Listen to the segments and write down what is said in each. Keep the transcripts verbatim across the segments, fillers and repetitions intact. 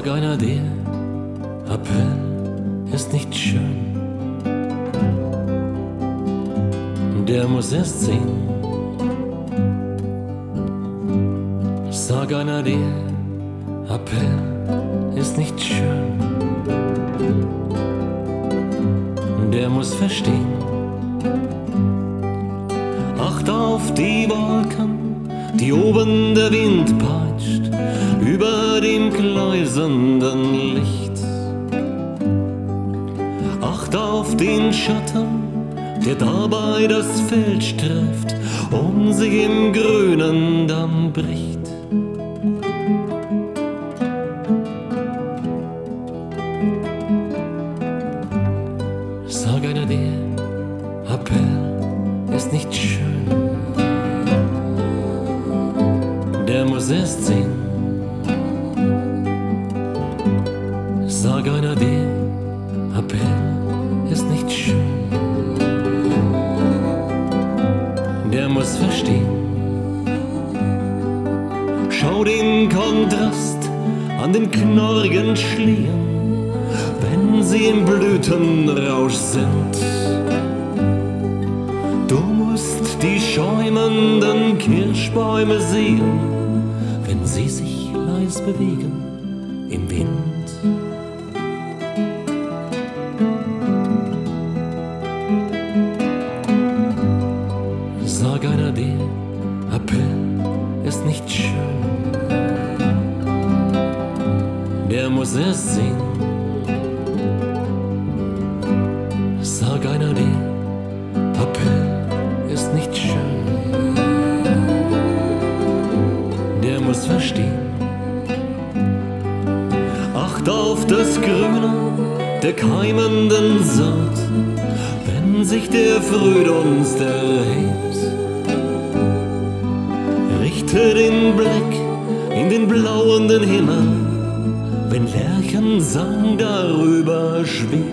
Sag einer, der Appell ist nicht schön, der muss erst sehen. Sag einer, der Appell ist nicht schön, der muss verstehen. Acht auf die Wolken, die oben der Wind peitscht, über dem gläsernden Licht. Acht auf den Schatten, der dabei das Feld streift und sich im Grünen dann bricht. Sag einer, der Appell ist nicht schön, der muss erst sehen. Sag einer, der Appell ist nicht schön, der muss verstehen. Schau den Kontrast an den knorrigen Schlieren, wenn sie im Blütenrausch sind. Du musst die schäumenden Kirschbäume sehen, wenn sie sich leis bewegen im Wind. Sag einer, der Appell ist nicht schön, der muss erst sehen. Sag einer, der Appell ist nicht schön, der muss verstehen. Acht auf das Grüne der keimenden Saat, wenn sich der Frühdunst erhebt. Richte den Blick in den blauenden Himmel, wenn Lerchensang darüber schwebt.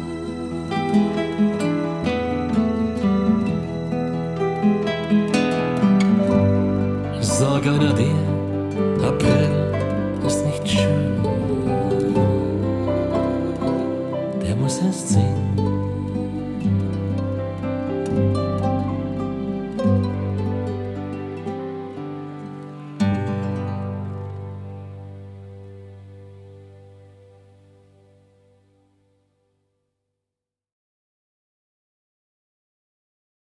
Sag einer, der Appell ist nicht schön, der muss erst sehen.